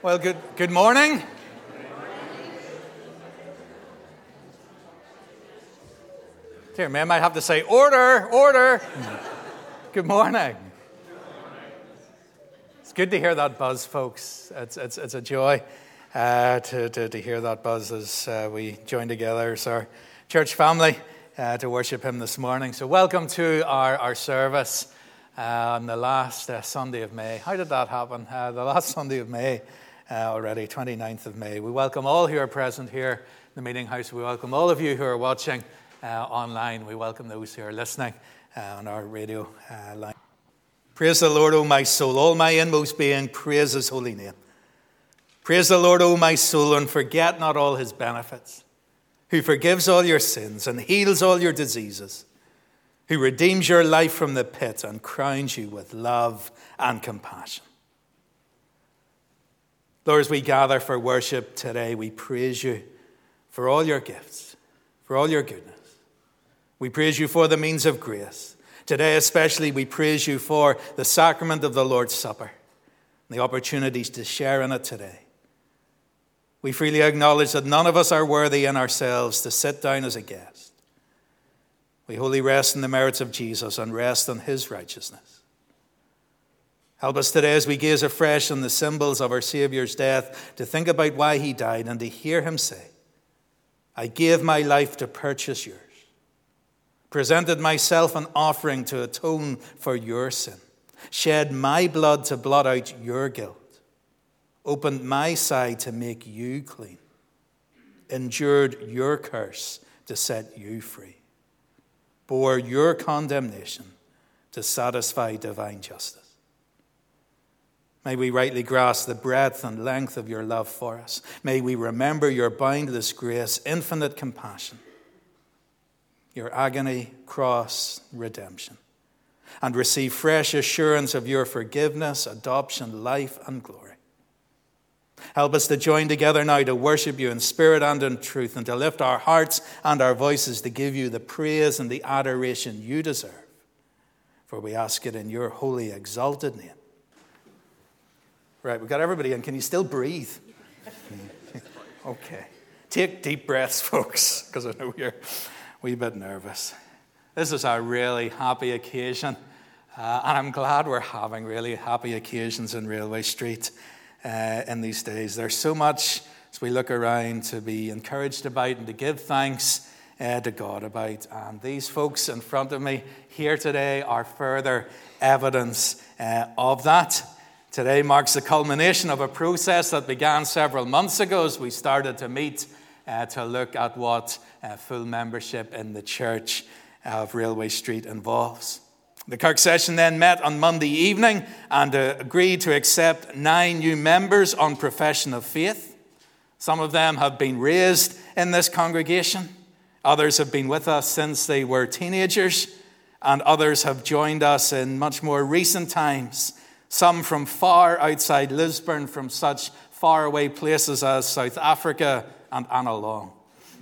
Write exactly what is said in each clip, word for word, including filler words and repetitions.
Well, good good morning. Dear me, I might have to say, order, order. Good morning. It's good to hear that buzz, folks. It's it's, it's a joy uh, to, to, to hear that buzz as uh, we join together as our church family uh, to worship him this morning. So welcome to our, our service uh, on the last uh, Sunday of May. How did that happen? Uh, the last Sunday of May. Uh, already, twenty-ninth of May. We welcome all who are present here in the meeting house. We welcome all of you who are watching uh, online. We welcome those who are listening uh, on our radio uh, line. Praise the Lord, O my soul. All my inmost being, praise his holy name. Praise the Lord, O my soul, and forget not all his benefits, who forgives all your sins and heals all your diseases, who redeems your life from the pit and crowns you with love and compassion. Lord, as we gather for worship today, we praise you for all your gifts, for all your goodness. We praise you for the means of grace. Today especially, we praise you for the sacrament of the Lord's Supper and the opportunities to share in it today. We freely acknowledge that none of us are worthy in ourselves to sit down as a guest. We wholly rest in the merits of Jesus and rest on his righteousness. Help us today as we gaze afresh on the symbols of our Saviour's death to think about why he died and to hear him say, I gave my life to purchase yours, presented myself an offering to atone for your sin, shed my blood to blot out your guilt, opened my side to make you clean, endured your curse to set you free, bore your condemnation to satisfy divine justice. May we rightly grasp the breadth and length of your love for us. May we remember your boundless grace, infinite compassion, your agony, cross, redemption, and receive fresh assurance of your forgiveness, adoption, life, and glory. Help us to join together now to worship you in spirit and in truth, and to lift our hearts and our voices to give you the praise and the adoration you deserve. For we ask it in your holy, exalted name. Right, we've got everybody in. Can you still breathe? Okay. Take deep breaths, folks, because I know you're a wee bit nervous. This is a really happy occasion, uh, and I'm glad we're having really happy occasions in Railway Street uh, in these days. There's so much, as we look around, to be encouraged about and to give thanks uh, to God about. And these folks in front of me here today are further evidence uh, of that. Today marks the culmination of a process that began several months ago as we started to meet uh, to look at what uh, full membership in the Church of Railway Street involves. The Kirk session then met on Monday evening and uh, agreed to accept nine new members on profession of faith. Some of them have been raised in this congregation. Others have been with us since they were teenagers, and others have joined us in much more recent times. Some from far outside Lisburn, from such faraway places as South Africa and Annalong.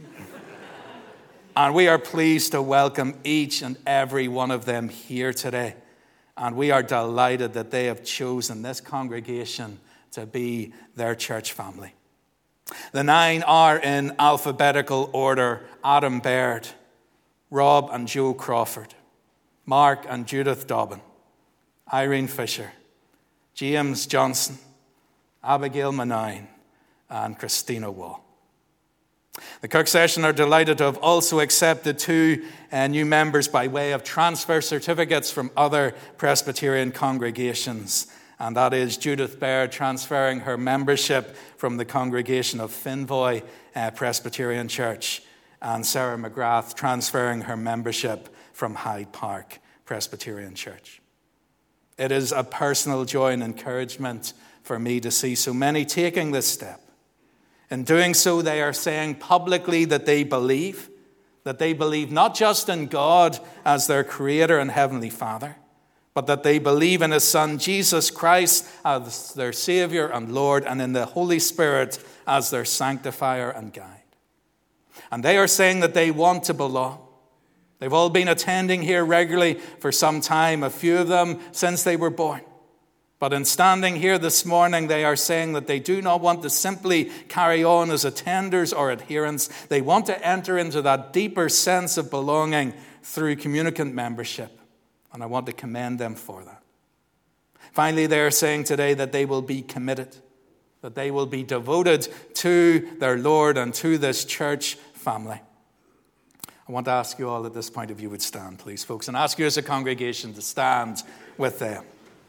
And we are pleased to welcome each and every one of them here today. And we are delighted that they have chosen this congregation to be their church family. The nine are in alphabetical order: Adam Baird, Rob and Joe Crawford, Mark and Judith Dobbin, Irene Fisher, James Johnson, Abigail Manine, and Christina Wall. The Kirk session are delighted to have also accepted two uh, new members by way of transfer certificates from other Presbyterian congregations, and that is Judith Baird transferring her membership from the congregation of Finvoy uh, Presbyterian Church, and Sarah McGrath transferring her membership from Hyde Park Presbyterian Church. It is a personal joy and encouragement for me to see so many taking this step. In doing so, they are saying publicly that they believe, that they believe not just in God as their Creator and Heavenly Father, but that they believe in His Son, Jesus Christ, as their Savior and Lord, and in the Holy Spirit as their sanctifier and guide. And they are saying that they want to belong. They've all been attending here regularly for some time, a few of them since they were born. But in standing here this morning, they are saying that they do not want to simply carry on as attenders or adherents. They want to enter into that deeper sense of belonging through communicant membership. And I want to commend them for that. Finally, they are saying today that they will be committed, that they will be devoted to their Lord and to this church family. I want to ask you all at this point if you would stand, please, folks, and ask you as a congregation to stand with them.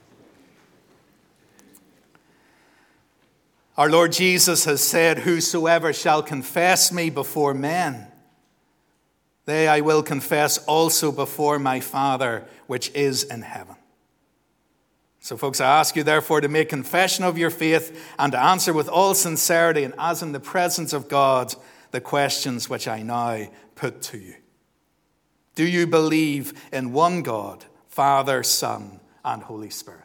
Our Lord Jesus has said, "Whosoever shall confess me before men, they I will confess also before my Father which is in heaven." So, folks, I ask you, therefore, to make confession of your faith and to answer with all sincerity and as in the presence of God the questions which I now put to you. Do you believe in one God, Father, Son, and Holy Spirit?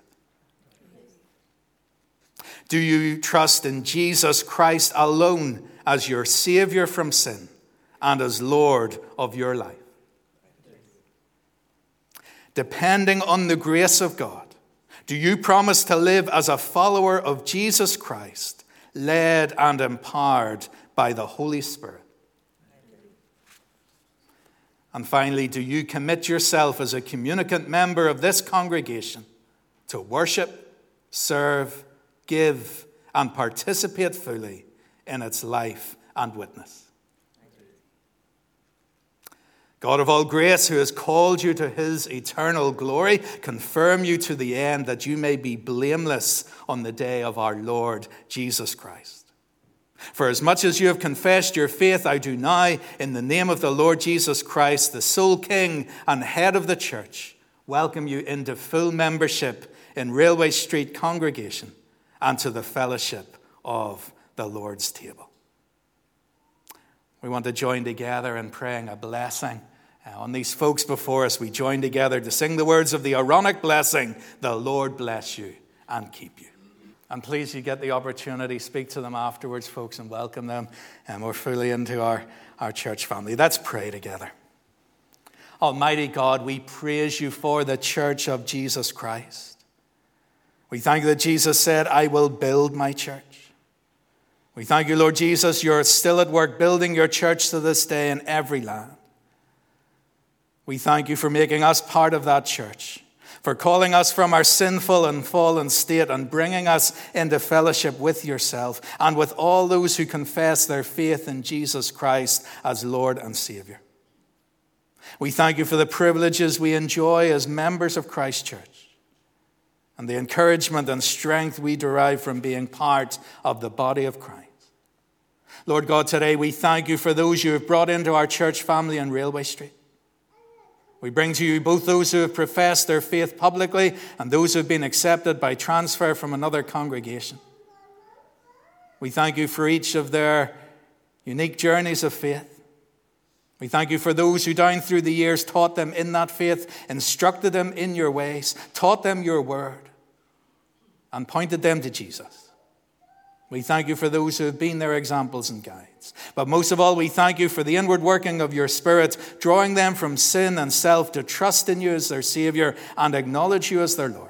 Do you trust in Jesus Christ alone as your Savior from sin and as Lord of your life? Depending on the grace of God, do you promise to live as a follower of Jesus Christ, led and empowered by the Holy Spirit? And finally, do you commit yourself as a communicant member of this congregation to worship, serve, give, and participate fully in its life and witness? God of all grace, who has called you to his eternal glory, confirm you to the end that you may be blameless on the day of our Lord Jesus Christ. For as much as you have confessed your faith, I do now, in the name of the Lord Jesus Christ, the sole King and head of the church, welcome you into full membership in Railway Street congregation and to the fellowship of the Lord's table. We want to join together in praying a blessing on these folks before us. We join together to sing the words of the Aaronic blessing, "The Lord bless you and keep you." And please, you get the opportunity, speak to them afterwards, folks, and welcome them and more fully into our, our church family. Let's pray together. Almighty God, we praise you for the church of Jesus Christ. We thank you that Jesus said, "I will build my church." We thank you, Lord Jesus, you're still at work building your church to this day in every land. We thank you for making us part of that church, for calling us from our sinful and fallen state and bringing us into fellowship with yourself and with all those who confess their faith in Jesus Christ as Lord and Savior. We thank you for the privileges we enjoy as members of Christ Church and the encouragement and strength we derive from being part of the body of Christ. Lord God, today we thank you for those you have brought into our church family on Railway Street. We bring to you both those who have professed their faith publicly and those who have been accepted by transfer from another congregation. We thank you for each of their unique journeys of faith. We thank you for those who down through the years taught them in that faith, instructed them in your ways, taught them your word, and pointed them to Jesus. We thank you for those who have been their examples and guides. But most of all, we thank you for the inward working of your Spirit, drawing them from sin and self to trust in you as their Savior and acknowledge you as their Lord.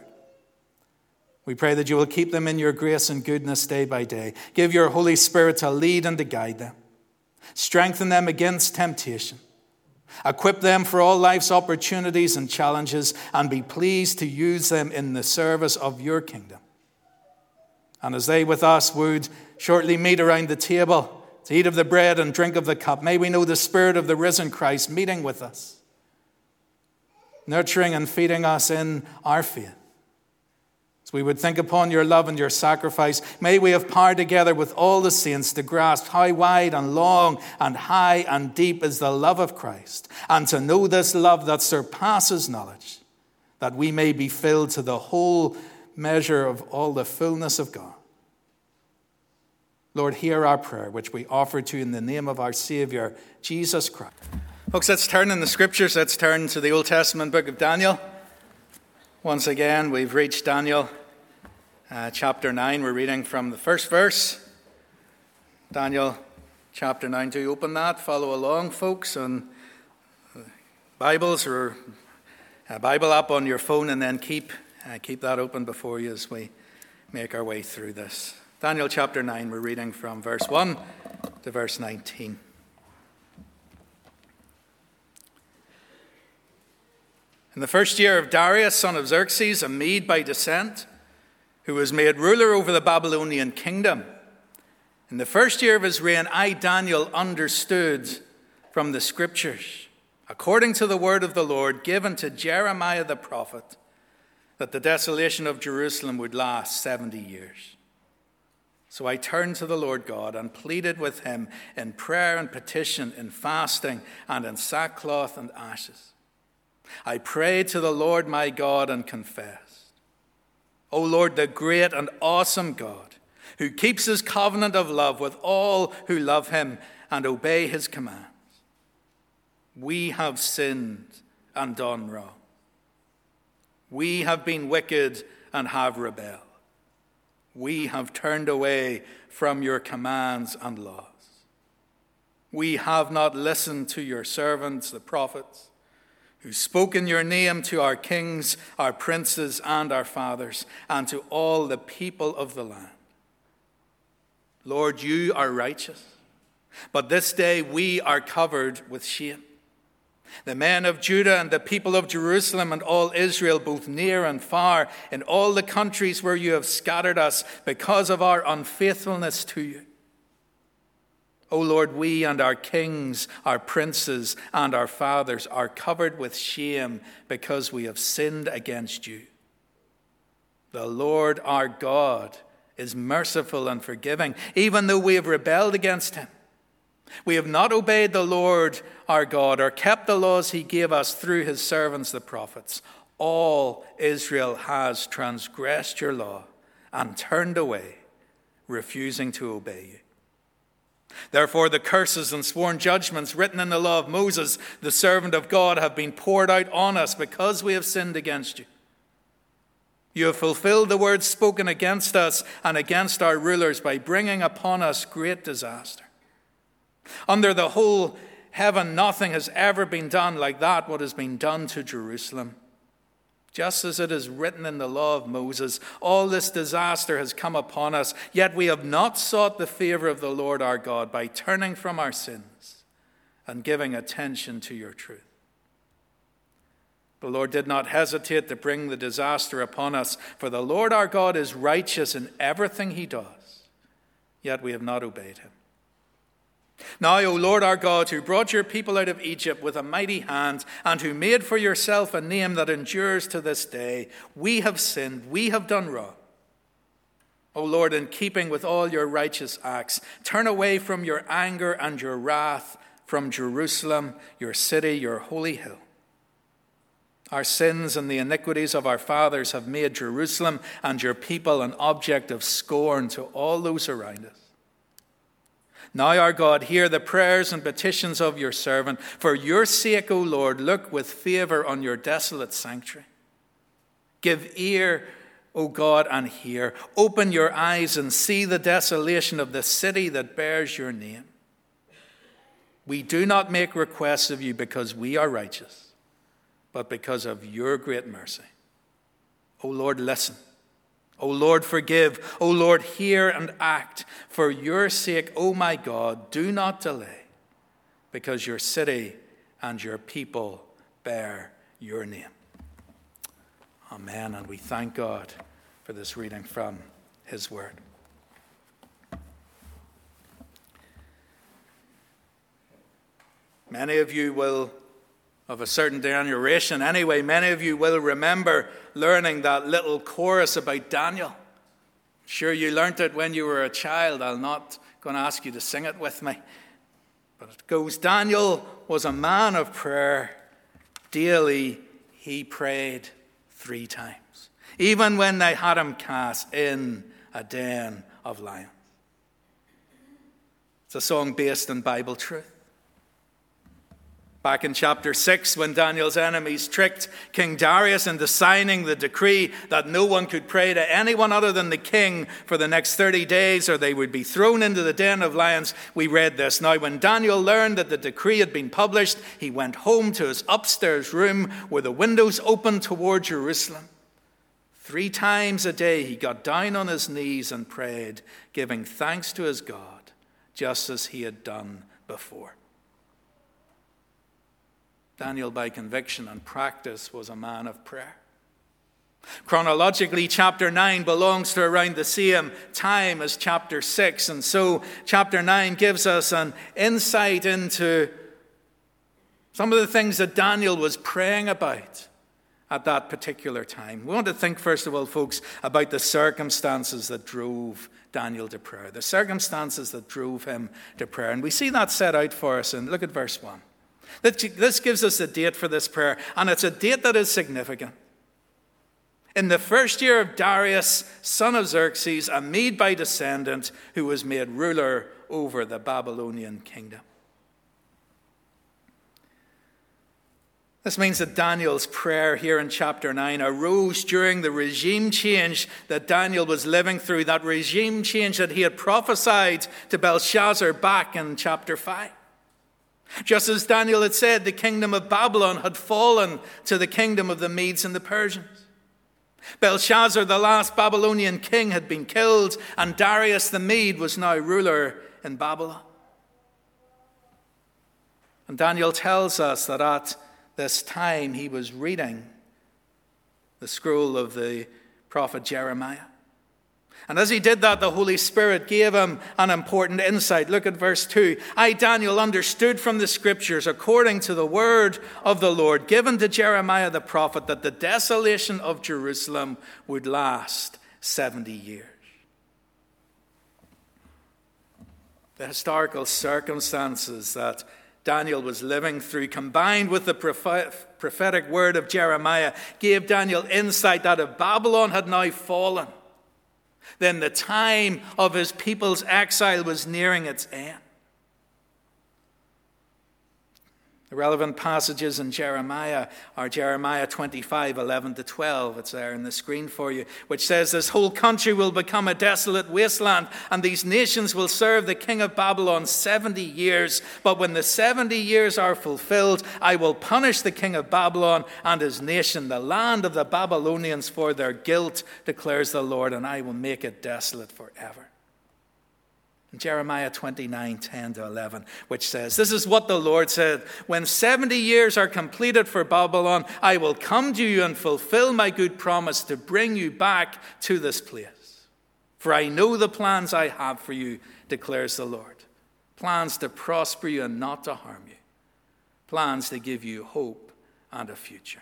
We pray that you will keep them in your grace and goodness day by day. Give your Holy Spirit to lead and to guide them. Strengthen them against temptation. Equip them for all life's opportunities and challenges, and be pleased to use them in the service of your kingdom. And as they with us would shortly meet around the table to eat of the bread and drink of the cup, may we know the Spirit of the risen Christ meeting with us, nurturing and feeding us in our faith. As we would think upon your love and your sacrifice, may we have power together with all the saints to grasp how wide and long and high and deep is the love of Christ, and to know this love that surpasses knowledge, that we may be filled to the whole measure of all the fullness of God. Lord, hear our prayer, which we offer to you in the name of our Savior, Jesus Christ. Folks, let's turn in the Scriptures. Let's turn to the Old Testament book of Daniel. Once again, we've reached Daniel uh, chapter nine. We're reading from the first verse. Daniel chapter nine. Do you open that? Follow along, folks, on Bibles or a Bible app on your phone, and then keep Uh, keep that open before you as we make our way through this. Daniel chapter nine, we're reading from verse one to verse nineteen. In the first year of Darius, son of Xerxes, a Mede by descent, who was made ruler over the Babylonian kingdom, in the first year of his reign, I, Daniel, understood from the scriptures, according to the word of the Lord given to Jeremiah the prophet, that the desolation of Jerusalem would last seventy years. So I turned to the Lord God and pleaded with him in prayer and petition, in fasting and in sackcloth and ashes. I prayed to the Lord my God and confessed, O Lord, the great and awesome God, who keeps his covenant of love with all who love him and obey his commands. We have sinned and done wrong. We have been wicked and have rebelled. We have turned away from your commands and laws. We have not listened to your servants, the prophets, who spoke in your name to our kings, our princes, and our fathers, and to all the people of the land. Lord, you are righteous, but this day we are covered with shame. The men of Judah and the people of Jerusalem and all Israel, both near and far, in all the countries where you have scattered us because of our unfaithfulness to you. O Lord, we and our kings, our princes, and our fathers are covered with shame because we have sinned against you. The Lord our God is merciful and forgiving, even though we have rebelled against him. We have not obeyed the Lord our God or kept the laws he gave us through his servants the prophets. All Israel has transgressed your law and turned away, refusing to obey you. Therefore the curses and sworn judgments written in the law of Moses, the servant of God, have been poured out on us because we have sinned against you. You have fulfilled the words spoken against us and against our rulers by bringing upon us great disaster. Under the whole heaven, nothing has ever been done like that what has been done to Jerusalem. Just as it is written in the law of Moses, all this disaster has come upon us, yet we have not sought the favor of the Lord our God by turning from our sins and giving attention to your truth. The Lord did not hesitate to bring the disaster upon us, for the Lord our God is righteous in everything he does, yet we have not obeyed him. Now, O Lord our God, who brought your people out of Egypt with a mighty hand, and who made for yourself a name that endures to this day, we have sinned, we have done wrong. O Lord, in keeping with all your righteous acts, turn away from your anger and your wrath from Jerusalem, your city, your holy hill. Our sins and the iniquities of our fathers have made Jerusalem and your people an object of scorn to all those around us. Now, our God, hear the prayers and petitions of your servant. For your sake, O Lord, look with favor on your desolate sanctuary. Give ear, O God, and hear. Open your eyes and see the desolation of the city that bears your name. We do not make requests of you because we are righteous, but because of your great mercy. O Lord, listen. O Lord, forgive. O Lord, hear and act. For your sake, O my God, do not delay, because your city and your people bear your name. Amen. And we thank God for this reading from his word. Many of you will, of a certain generation anyway, many of you will remember learning that little chorus about Daniel. Sure, you learnt it when you were a child. I'm not going to ask you to sing it with me. But it goes, Daniel was a man of prayer. Daily he prayed three times, even when they had him cast in a den of lions. It's a song based on Bible truth. Back in chapter six, when Daniel's enemies tricked King Darius into signing the decree that no one could pray to anyone other than the king for the next thirty days or they would be thrown into the den of lions, we read this. Now, when Daniel learned that the decree had been published, he went home to his upstairs room where the windows opened toward Jerusalem. Three times a day he got down on his knees and prayed, giving thanks to his God, just as he had done before. Daniel, by conviction and practice, was a man of prayer. Chronologically, chapter nine belongs to around the same time as chapter six, and so chapter nine gives us an insight into some of the things that Daniel was praying about at that particular time. We want to think, first of all, folks, about the circumstances that drove Daniel to prayer, the circumstances that drove him to prayer. And we see that set out for us, and look at verse one. This gives us a date for this prayer, and it's a date that is significant. In the first year of Darius, son of Xerxes, a Mede by descendant, who was made ruler over the Babylonian kingdom. This means that Daniel's prayer here in chapter nine arose during the regime change that Daniel was living through, that regime change that he had prophesied to Belshazzar back in chapter five. Just as Daniel had said, the kingdom of Babylon had fallen to the kingdom of the Medes and the Persians. Belshazzar, the last Babylonian king, had been killed, and Darius the Mede was now ruler in Babylon. And Daniel tells us that at this time he was reading the scroll of the prophet Jeremiah. And as he did that, the Holy Spirit gave him an important insight. Look at verse two. I, Daniel, understood from the scriptures, according to the word of the Lord, given to Jeremiah the prophet, that the desolation of Jerusalem would last seventy years. The historical circumstances that Daniel was living through, combined with the prophetic word of Jeremiah, gave Daniel insight that if Babylon had now fallen, then the time of his people's exile was nearing its end. The relevant passages in Jeremiah are Jeremiah twenty-five, eleven to twelve. It's there on the screen for you, which says, this whole country will become a desolate wasteland, and these nations will serve the king of Babylon seventy years. But when the seventy years are fulfilled, I will punish the king of Babylon and his nation, the land of the Babylonians, for their guilt, declares the Lord, and I will make it desolate forever. Jeremiah twenty-nine, ten to eleven, which says, this is what the Lord said, when seventy years are completed for Babylon, I will come to you and fulfill my good promise to bring you back to this place. For I know the plans I have for you, declares the Lord. Plans to prosper you and not to harm you. Plans to give you hope and a future.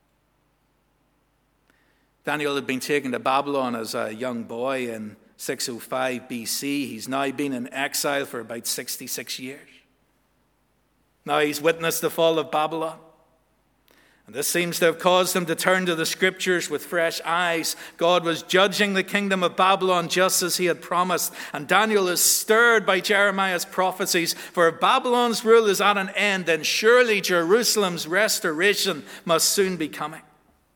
Daniel had been taken to Babylon as a young boy in six oh five B C. He's now been in exile for about sixty-six years. Now he's witnessed the fall of Babylon. And this seems to have caused him to turn to the scriptures with fresh eyes. God was judging the kingdom of Babylon just as he had promised. And Daniel is stirred by Jeremiah's prophecies. For if Babylon's rule is at an end, then surely Jerusalem's restoration must soon be coming.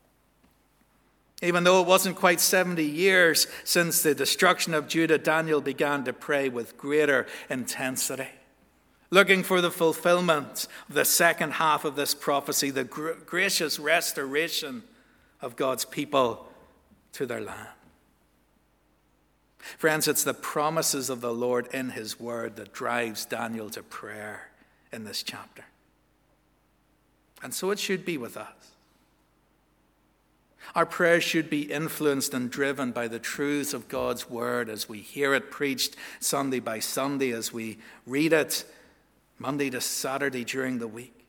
Even though it wasn't quite seventy years since the destruction of Judah, Daniel began to pray with greater intensity, looking for the fulfillment of the second half of this prophecy, the gr- gracious restoration of God's people to their land. Friends, it's the promises of the Lord in his word that drives Daniel to prayer in this chapter. And so it should be with us. Our prayers should be influenced and driven by the truths of God's word as we hear it preached Sunday by Sunday, as we read it Monday to Saturday during the week.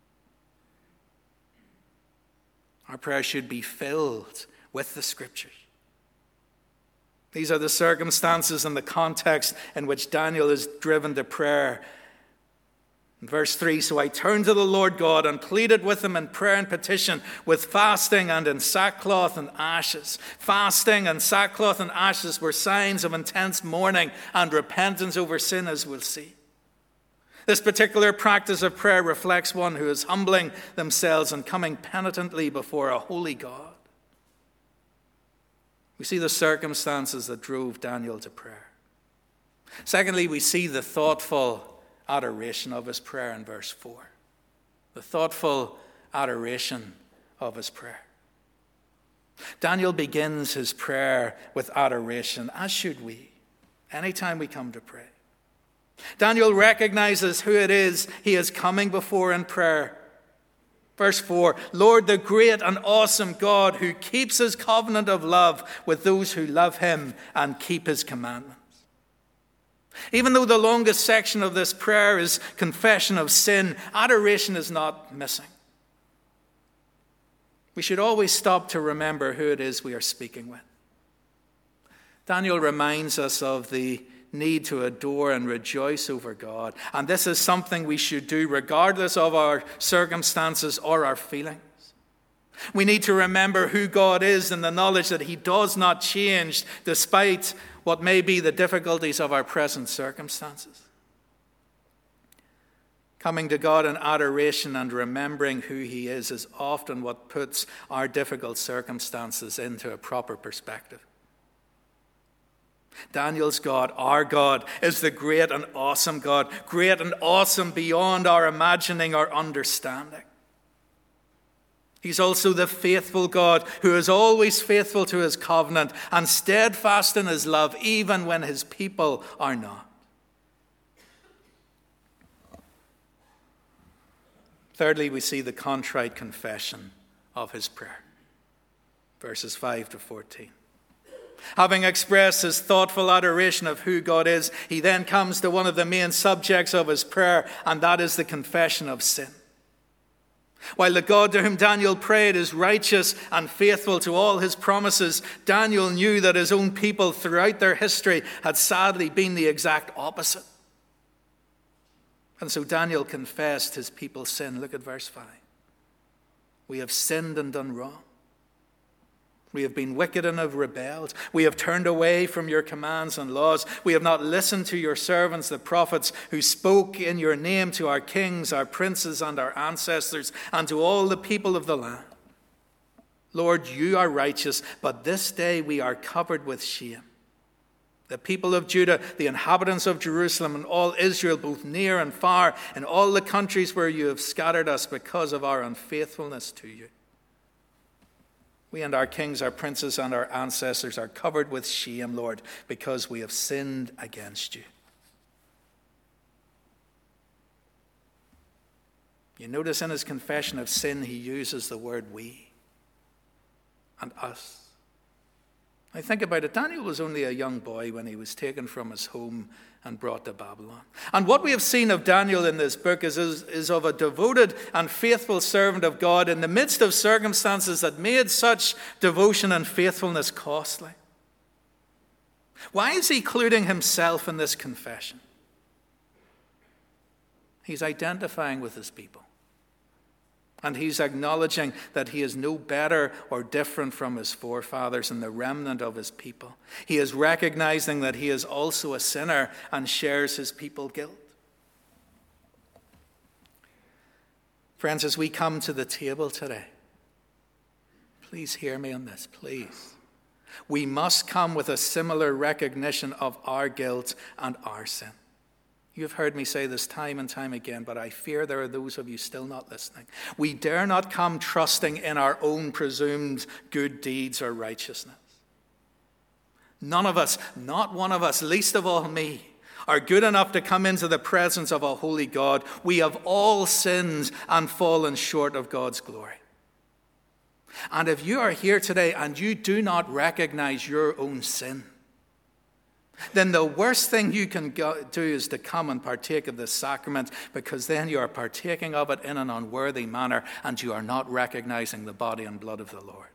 Our prayers should be filled with the scriptures. These are the circumstances and the context in which Daniel is driven to prayer. In verse three, so I turned to the Lord God and pleaded with him in prayer and petition, with fasting and in sackcloth and ashes. Fasting and sackcloth and ashes were signs of intense mourning and repentance over sin, as we'll see. This particular practice of prayer reflects one who is humbling themselves and coming penitently before a holy God. We see the circumstances that drove Daniel to prayer. Secondly, we see the thoughtful adoration of his prayer in verse four. The thoughtful adoration of his prayer. Daniel begins his prayer with adoration, as should we, anytime we come to pray. Daniel recognizes who it is he is coming before in prayer. Verse four, Lord, the great and awesome God who keeps his covenant of love with those who love him and keep his commandments. Even though the longest section of this prayer is confession of sin, adoration is not missing. We should always stop to remember who it is we are speaking with. Daniel reminds us of the need to adore and rejoice over God. And this is something we should do regardless of our circumstances or our feelings. We need to remember who God is and the knowledge that he does not change despite what may be the difficulties of our present circumstances. Coming to God in adoration and remembering who he is is often what puts our difficult circumstances into a proper perspective. Daniel's God, our God, is the great and awesome God, great and awesome beyond our imagining or understanding. He's also the faithful God who is always faithful to his covenant and steadfast in his love, even when his people are not. Thirdly, we see the contrite confession of his prayer. Verses five to fourteen. Having expressed his thoughtful adoration of who God is, he then comes to one of the main subjects of his prayer, and that is the confession of sin. While the God to whom Daniel prayed is righteous and faithful to all his promises, Daniel knew that his own people throughout their history had sadly been the exact opposite. And so Daniel confessed his people's sin. Look at verse five. We have sinned and done wrong. We have been wicked and have rebelled. We have turned away from your commands and laws. We have not listened to your servants, the prophets, who spoke in your name to our kings, our princes, and our ancestors, and to all the people of the land. Lord, you are righteous, but this day we are covered with shame. The people of Judah, the inhabitants of Jerusalem, and all Israel, both near and far, in all the countries where you have scattered us because of our unfaithfulness to you. We and our kings, our princes, and our ancestors are covered with shame, Lord, because we have sinned against you. You notice in his confession of sin, he uses the word we and us. I think about it, Daniel was only a young boy when he was taken from his home and brought to Babylon. And what we have seen of Daniel in this book is, is, is of a devoted and faithful servant of God in the midst of circumstances that made such devotion and faithfulness costly. Why is he including himself in this confession? He's identifying with his people. And he's acknowledging that he is no better or different from his forefathers and the remnant of his people. He is recognizing that he is also a sinner and shares his people's guilt. Friends, as we come to the table today, please hear me on this, please. We must come with a similar recognition of our guilt and our sin. You've heard me say this time and time again, but I fear there are those of you still not listening. We dare not come trusting in our own presumed good deeds or righteousness. None of us, not one of us, least of all me, are good enough to come into the presence of a holy God. We have all sinned and fallen short of God's glory. And if you are here today and you do not recognize your own sin, then the worst thing you can go, do is to come and partake of this sacrament, because then you are partaking of it in an unworthy manner and you are not recognizing the body and blood of the Lord.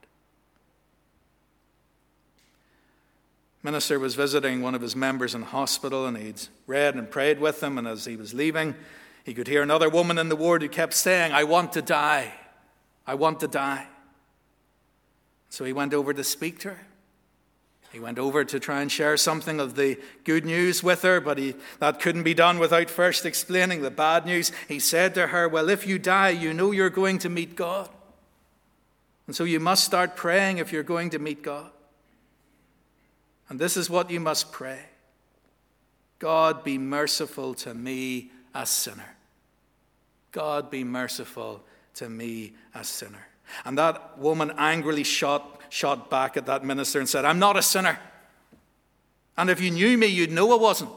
Minister was visiting one of his members in hospital, and he'd read and prayed with him, and as he was leaving, he could hear another woman in the ward who kept saying, I want to die. I want to die. So he went over to speak to her. He went over to try and share something of the good news with her, but he, that couldn't be done without first explaining the bad news. He said to her, well, if you die, you know you're going to meet God. And so you must start praying if you're going to meet God. And this is what you must pray. God, be merciful to me, a sinner. God, be merciful to me, a sinner. And that woman angrily shot, shot back at that minister and said, I'm not a sinner. And if you knew me, you'd know I wasn't.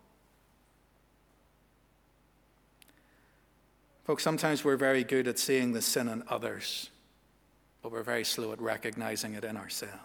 Folks, sometimes we're very good at seeing the sin in others, but we're very slow at recognizing it in ourselves.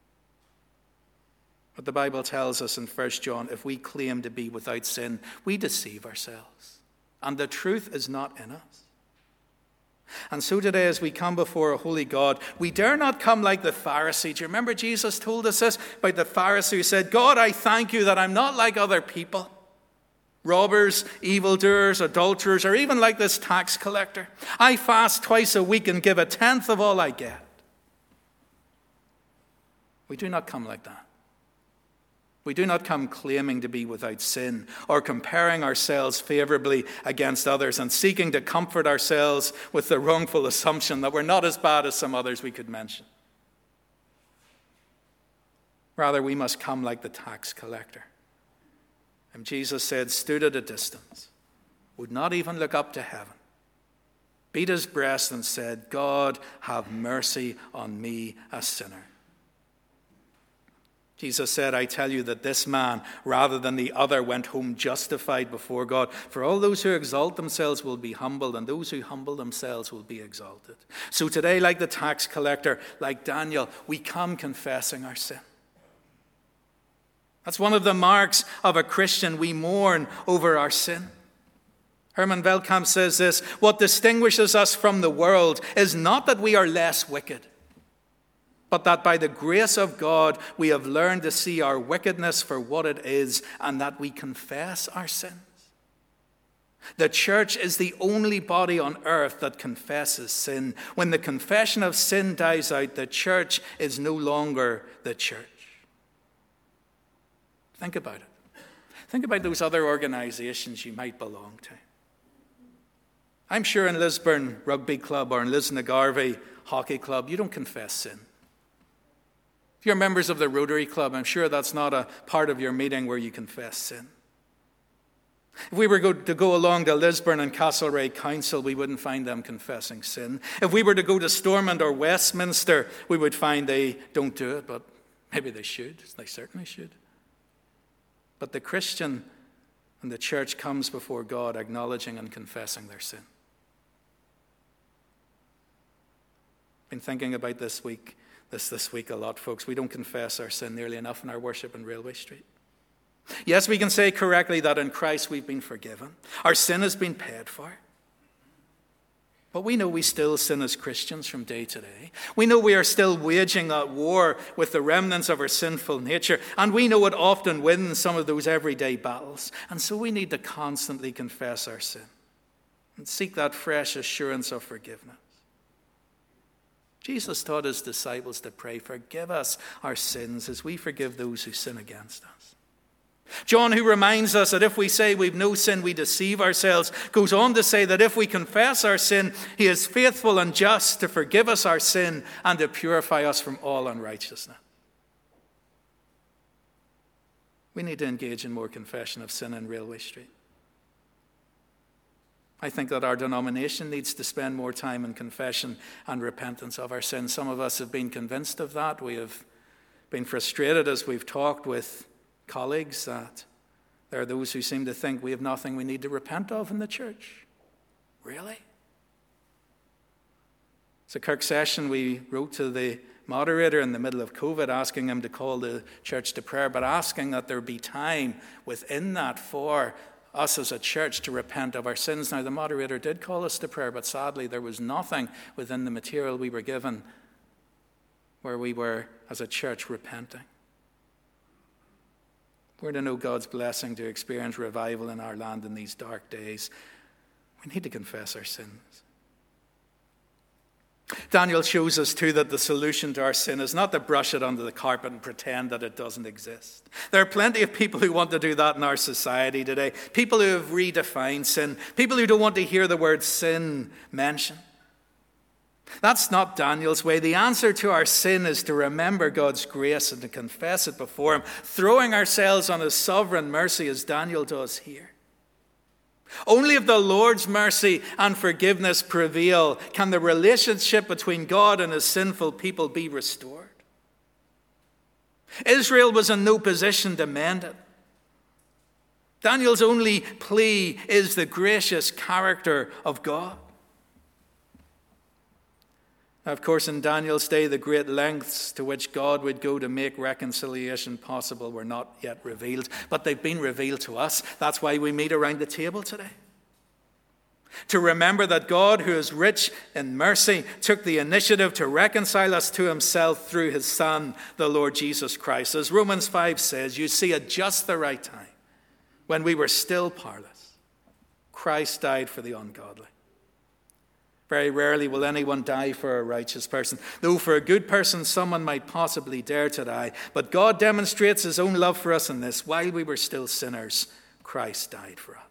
But the Bible tells us in First John, if we claim to be without sin, we deceive ourselves, and the truth is not in us. And so today, as we come before a holy God, we dare not come like the Pharisee. Do you remember Jesus told us this about the Pharisee who said, God, I thank you that I'm not like other people, robbers, evildoers, adulterers, or even like this tax collector. I fast twice a week and give a tenth of all I get. We do not come like that. We do not come claiming to be without sin or comparing ourselves favorably against others and seeking to comfort ourselves with the wrongful assumption that we're not as bad as some others we could mention. Rather, we must come like the tax collector. And Jesus said, stood at a distance, would not even look up to heaven, beat his breast and said, God, have mercy on me, a sinner. Jesus said, I tell you that this man, rather than the other, went home justified before God. For all those who exalt themselves will be humbled, and those who humble themselves will be exalted. So today, like the tax collector, like Daniel, we come confessing our sin. That's one of the marks of a Christian. We mourn over our sin. Herman Veldkamp says this, what distinguishes us from the world is not that we are less wicked, but that by the grace of God we have learned to see our wickedness for what it is and that we confess our sins. The church is the only body on earth that confesses sin. When the confession of sin dies out, the church is no longer the church. Think about it. Think about those other organizations you might belong to. I'm sure in Lisburn Rugby Club or in Lisnagarvey Hockey Club, you don't confess sin. If you're members of the Rotary Club, I'm sure that's not a part of your meeting where you confess sin. If we were to go along to Lisburn and Castlereagh Council, we wouldn't find them confessing sin. If we were to go to Stormont or Westminster, we would find they don't do it, but maybe they should. They certainly should. But the Christian and the church comes before God acknowledging and confessing their sin. I've been thinking about this week, this this week a lot, folks. We don't confess our sin nearly enough in our worship in Railway Street. Yes, we can say correctly that in Christ we've been forgiven. Our sin has been paid for. But we know we still sin as Christians from day to day. We know we are still waging that war with the remnants of our sinful nature. And we know it often wins some of those everyday battles. And so we need to constantly confess our sin and seek that fresh assurance of forgiveness. Jesus taught his disciples to pray, forgive us our sins as we forgive those who sin against us. John, who reminds us that if we say we've no sin, we deceive ourselves, goes on to say that if we confess our sin, he is faithful and just to forgive us our sin and to purify us from all unrighteousness. We need to engage in more confession of sin in Railway Street. I think that our denomination needs to spend more time in confession and repentance of our sins. Some of us have been convinced of that. We have been frustrated as we've talked with colleagues that there are those who seem to think we have nothing we need to repent of in the church. Really? It's a Kirk session we wrote to the moderator in the middle of COVID, asking him to call the church to prayer, but asking that there be time within that for us as a church to repent of our sins. Now, the moderator did call us to prayer, but sadly there was nothing within the material we were given where we were, as a church, repenting. We're to know God's blessing to experience revival in our land in these dark days. We need to confess our sins. Daniel shows us too that the solution to our sin is not to brush it under the carpet and pretend that it doesn't exist. There are plenty of people who want to do that in our society today. People who have redefined sin. People who don't want to hear the word sin mentioned. That's not Daniel's way. The answer to our sin is to remember God's grace and to confess it before him, throwing ourselves on his sovereign mercy as Daniel does here. Only if the Lord's mercy and forgiveness prevail can the relationship between God and his sinful people be restored. Israel was in no position to mend it. Daniel's only plea is the gracious character of God. Now, of course, in Daniel's day, the great lengths to which God would go to make reconciliation possible were not yet revealed, but they've been revealed to us. That's why we meet around the table today. To remember that God, who is rich in mercy, took the initiative to reconcile us to himself through his Son, the Lord Jesus Christ. As Romans five says, you see, at just the right time, when we were still powerless, Christ died for the ungodly. Very rarely will anyone die for a righteous person, though for a good person someone might possibly dare to die. But God demonstrates his own love for us in this: while we were still sinners, Christ died for us.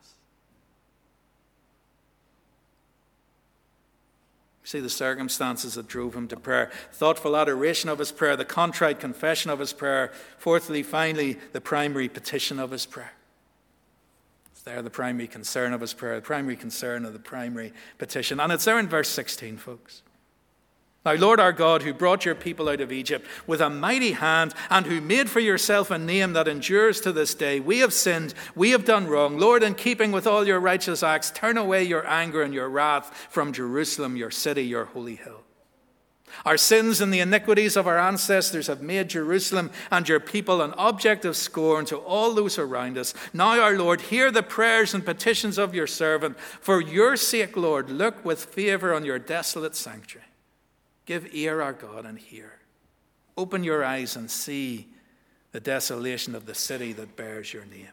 See the circumstances that drove him to prayer. Thoughtful adoration of his prayer, the contrite confession of his prayer. Fourthly, finally, the primary petition of his prayer. It's there, the primary concern of his prayer, the primary concern of the primary petition. And it's there in verse sixteen, folks. Now, Lord our God, who brought your people out of Egypt with a mighty hand and who made for yourself a name that endures to this day, we have sinned, we have done wrong. Lord, in keeping with all your righteous acts, turn away your anger and your wrath from Jerusalem, your city, your holy hill. Our sins and the iniquities of our ancestors have made Jerusalem and your people an object of scorn to all those around us. Now, our Lord, hear the prayers and petitions of your servant. For your sake, Lord, look with favor on your desolate sanctuary. Give ear, our God, and hear. Open your eyes and see the desolation of the city that bears your name.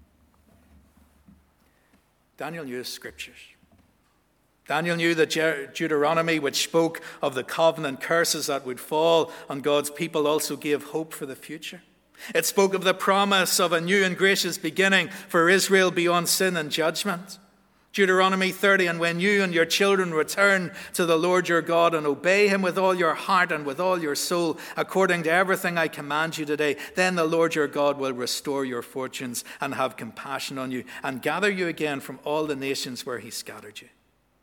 Daniel knew his scriptures. Daniel knew that Deuteronomy, which spoke of the covenant curses that would fall on God's people, also gave hope for the future. It spoke of the promise of a new and gracious beginning for Israel beyond sin and judgment. Deuteronomy thirty, and when you and your children return to the Lord your God and obey him with all your heart and with all your soul, according to everything I command you today, then the Lord your God will restore your fortunes and have compassion on you and gather you again from all the nations where he scattered you.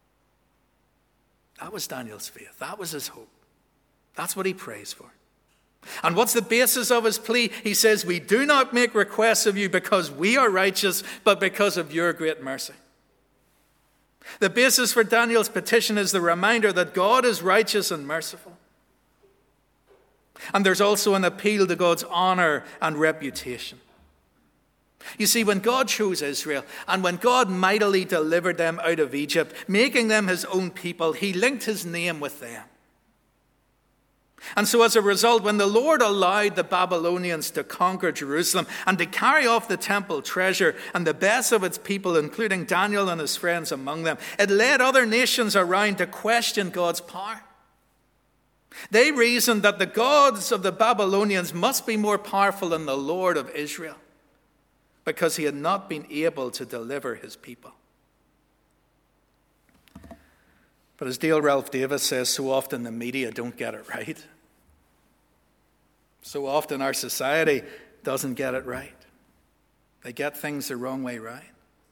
That was Daniel's faith. That was his hope. That's what he prays for. And what's the basis of his plea? He says, we do not make requests of you because we are righteous, but because of your great mercy. The basis for Daniel's petition is the reminder that God is righteous and merciful. And there's also an appeal to God's honor and reputation. You see, when God chose Israel and when God mightily delivered them out of Egypt, making them his own people, he linked his name with them. And so as a result, when the Lord allowed the Babylonians to conquer Jerusalem and to carry off the temple treasure and the best of its people, including Daniel and his friends among them, it led other nations around to question God's power. They reasoned that the gods of the Babylonians must be more powerful than the Lord of Israel because he had not been able to deliver his people. But as Dale Ralph Davis says, so often the media don't get it right. So often our society doesn't get it right. They get things the wrong way right.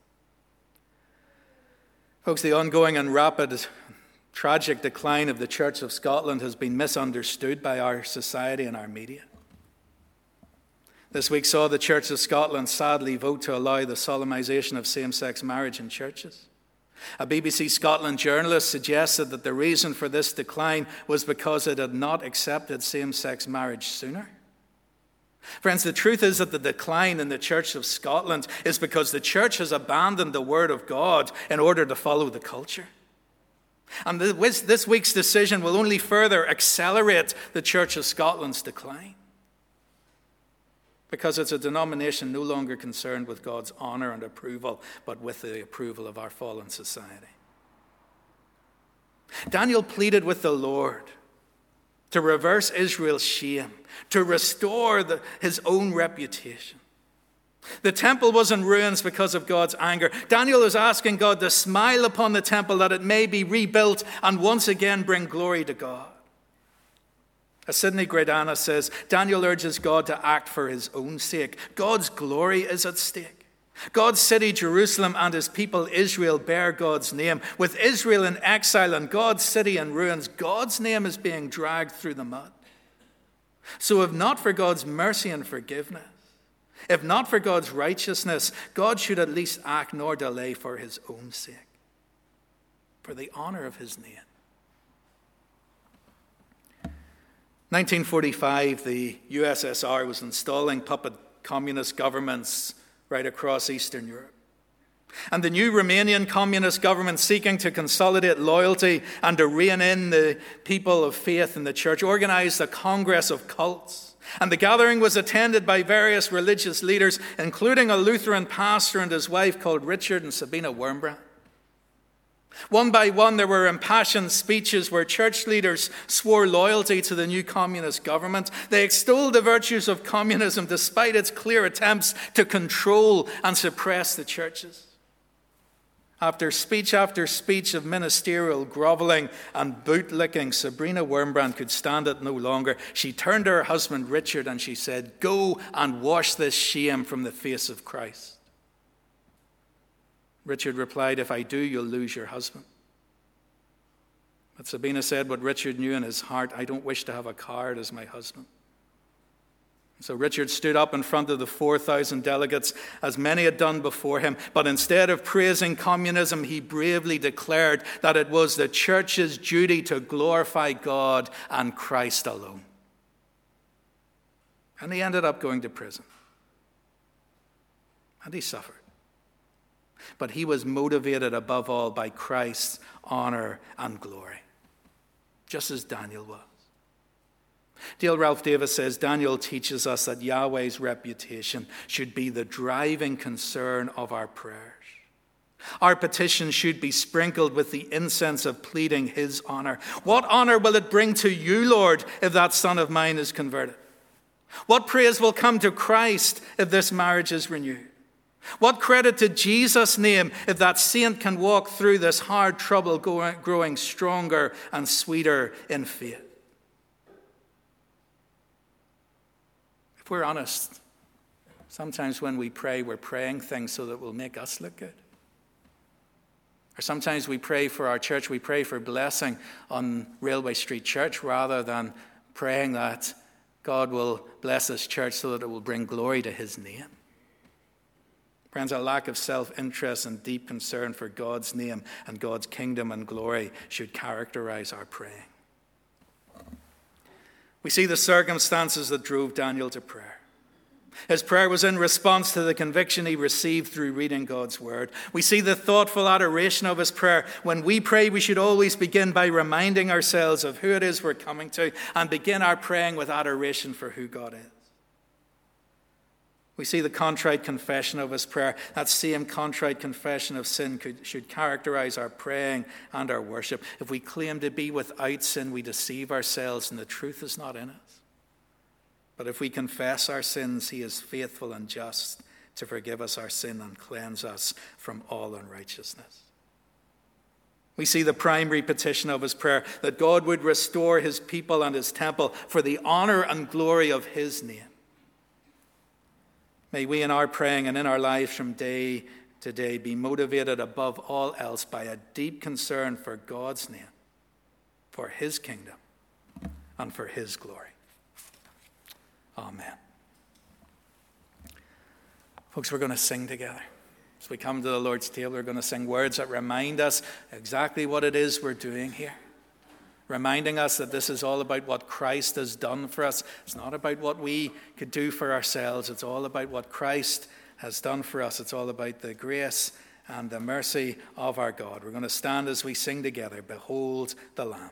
Folks, the ongoing and rapid, tragic decline of the Church of Scotland has been misunderstood by our society and our media. This week saw the Church of Scotland sadly vote to allow the solemnization of same-sex marriage in churches. A B B C Scotland journalist suggested that the reason for this decline was because it had not accepted same-sex marriage sooner. Friends, the truth is that the decline in the Church of Scotland is because the church has abandoned the Word of God in order to follow the culture. And this week's decision will only further accelerate the Church of Scotland's decline, because it's a denomination no longer concerned with God's honor and approval, but with the approval of our fallen society. Daniel pleaded with the Lord to reverse Israel's shame, to restore the, his own reputation. The temple was in ruins because of God's anger. Daniel is asking God to smile upon the temple that it may be rebuilt and once again bring glory to God. As Sidney Gradana says, Daniel urges God to act for his own sake. God's glory is at stake. God's city, Jerusalem, and his people, Israel, bear God's name. With Israel in exile and God's city in ruins, God's name is being dragged through the mud. So if not for God's mercy and forgiveness, if not for God's righteousness, God should at least act nor delay for his own sake, for the honor of his name. nineteen forty-five, the U S S R was installing puppet communist governments right across Eastern Europe. And the new Romanian communist government, seeking to consolidate loyalty and to rein in the people of faith in the church, organized a congress of cults. And the gathering was attended by various religious leaders, including a Lutheran pastor and his wife called Richard and Sabina Wurmbrand. One by one, there were impassioned speeches where church leaders swore loyalty to the new communist government. They extolled the virtues of communism despite its clear attempts to control and suppress the churches. After speech after speech of ministerial groveling and bootlicking, Sabina Wurmbrand could stand it no longer. She turned to her husband Richard and she said, "Go and wash this shame from the face of Christ." Richard replied, "If I do, you'll lose your husband." But Sabina said what Richard knew in his heart: "I don't wish to have a coward as my husband." So Richard stood up in front of the four thousand delegates, as many had done before him. But instead of praising communism, he bravely declared that it was the church's duty to glorify God and Christ alone. And he ended up going to prison. And he suffered. But he was motivated above all by Christ's honor and glory, just as Daniel was. Dale Ralph Davis says, Daniel teaches us that Yahweh's reputation should be the driving concern of our prayers. Our petition should be sprinkled with the incense of pleading his honor. What honor will it bring to you, Lord, if that son of mine is converted? What praise will come to Christ if this marriage is renewed? What credit to Jesus' name if that saint can walk through this hard trouble going, growing stronger and sweeter in faith? If we're honest, sometimes when we pray, we're praying things so that it will make us look good. Or sometimes we pray for our church, we pray for blessing on Railway Street Church rather than praying that God will bless this church so that it will bring glory to his name. Friends, a lack of self-interest and deep concern for God's name and God's kingdom and glory should characterize our praying. We see the circumstances that drove Daniel to prayer. His prayer was in response to the conviction he received through reading God's word. We see the thoughtful adoration of his prayer. When we pray, we should always begin by reminding ourselves of who it is we're coming to and begin our praying with adoration for who God is. We see the contrite confession of his prayer. That same contrite confession of sin could, should characterize our praying and our worship. If we claim to be without sin, we deceive ourselves and the truth is not in us. But if we confess our sins, he is faithful and just to forgive us our sin and cleanse us from all unrighteousness. We see the primary petition of his prayer, that God would restore his people and his temple for the honor and glory of his name. May we in our praying and in our lives from day to day be motivated above all else by a deep concern for God's name, for his kingdom, and for his glory. Amen. Folks, we're going to sing together. As we come to the Lord's table, we're going to sing words that remind us exactly what it is we're doing here. Reminding us that this is all about what Christ has done for us. It's not about what we could do for ourselves. It's all about what Christ has done for us. It's all about the grace and the mercy of our God. We're going to stand as we sing together, Behold the Lamb.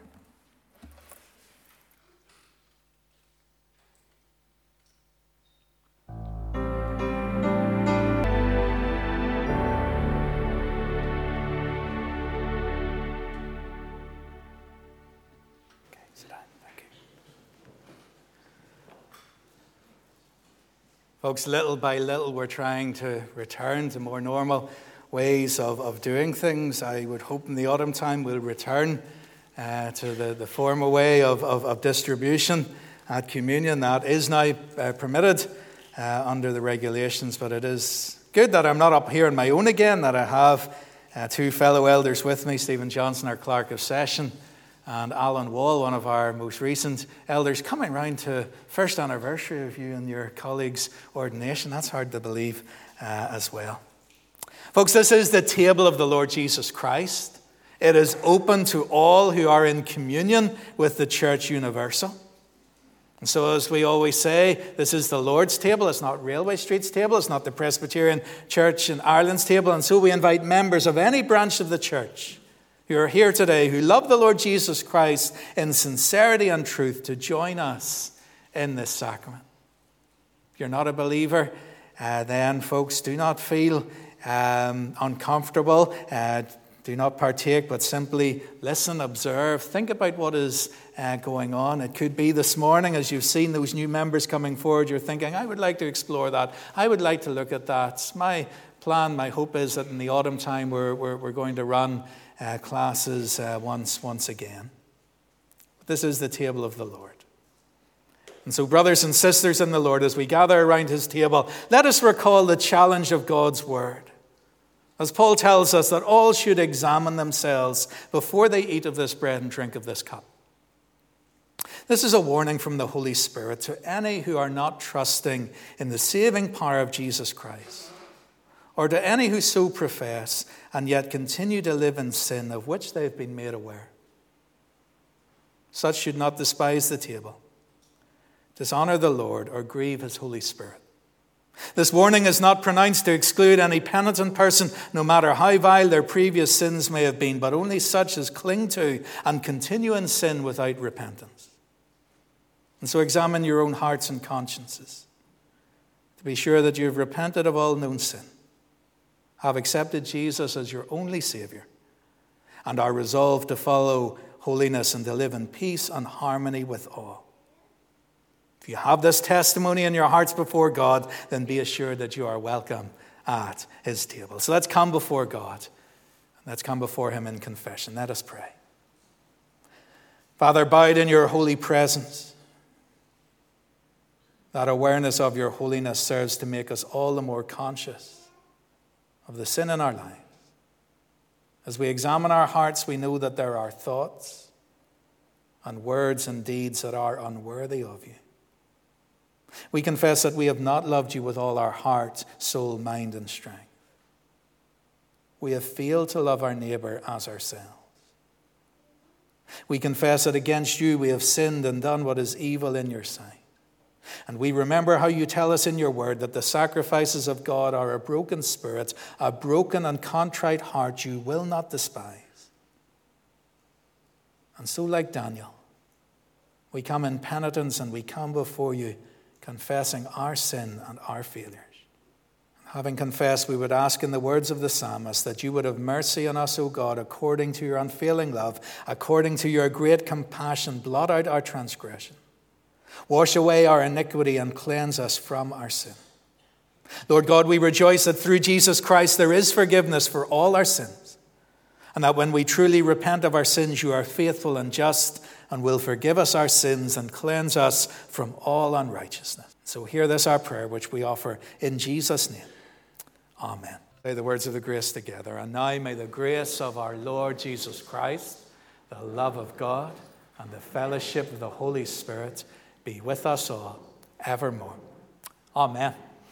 Folks, little by little, we're trying to return to more normal ways of, of doing things. I would hope in the autumn time we'll return uh, to the, the former way of, of, of distribution at communion. That is now uh, permitted uh, under the regulations, but it is good that I'm not up here on my own again, that I have uh, two fellow elders with me, Stephen Johnson, our clerk of session, and Alan Wall, one of our most recent elders, coming round to first anniversary of you and your colleagues' ordination. That's hard to believe uh, as well. Folks, this is the table of the Lord Jesus Christ. It is open to all who are in communion with the Church Universal. And so, as we always say, this is the Lord's table. It's not Railway Street's table. It's not the Presbyterian Church in Ireland's table. And so we invite members of any branch of the church who are here today, who love the Lord Jesus Christ in sincerity and truth, to join us in this sacrament. If you're not a believer, uh, then folks, do not feel um, uncomfortable. Uh, do not partake, but simply listen, observe, think about what is uh, going on. It could be this morning, as you've seen those new members coming forward, you're thinking, I would like to explore that. I would like to look at that. My plan, my hope is that in the autumn time we're, we're, we're going to run uh, classes uh, once, once again. But this is the table of the Lord. And so, brothers and sisters in the Lord, as we gather around his table, let us recall the challenge of God's word. As Paul tells us that all should examine themselves before they eat of this bread and drink of this cup. This is a warning from the Holy Spirit to any who are not trusting in the saving power of Jesus Christ, or to any who so profess and yet continue to live in sin of which they've been made aware. Such should not despise the table, dishonor the Lord, or grieve his Holy Spirit. This warning is not pronounced to exclude any penitent person, no matter how vile their previous sins may have been, but only such as cling to and continue in sin without repentance. And so examine your own hearts and consciences to be sure that you have repented of all known sin, have accepted Jesus as your only Savior, and are resolved to follow holiness and to live in peace and harmony with all. If you have this testimony in your hearts before God, then be assured that you are welcome at his table. So let's come before God. Let's come before him in confession. Let us pray. Father, bowed in your holy presence, that awareness of your holiness serves to make us all the more conscious of the sin in our lives. As we examine our hearts, we know that there are thoughts and words and deeds that are unworthy of you. We confess that we have not loved you with all our heart, soul, mind, and strength. We have failed to love our neighbor as ourselves. We confess that against you we have sinned and done what is evil in your sight. And we remember how you tell us in your word that the sacrifices of God are a broken spirit, a broken and contrite heart you will not despise. And so, like Daniel, we come in penitence and we come before you confessing our sin and our failures. Having confessed, we would ask in the words of the psalmist that you would have mercy on us, O God, according to your unfailing love, according to your great compassion, blot out our transgression. Wash away our iniquity and cleanse us from our sin. Lord God, we rejoice that through Jesus Christ there is forgiveness for all our sins, and that when we truly repent of our sins, you are faithful and just and will forgive us our sins and cleanse us from all unrighteousness. So hear this, our prayer, which we offer in Jesus' name. Amen. Say the words of the grace together. And now may the grace of our Lord Jesus Christ, the love of God, and the fellowship of the Holy Spirit be with us all evermore. Amen.